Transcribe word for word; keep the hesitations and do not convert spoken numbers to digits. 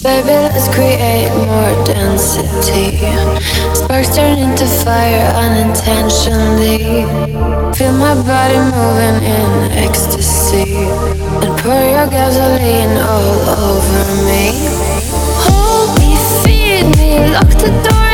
Baby, let's create more density. Sparks turn into fire unintentionally. Feel my body moving in ecstasy. And pour your gasoline all over me. Hold me, feed me, lock the door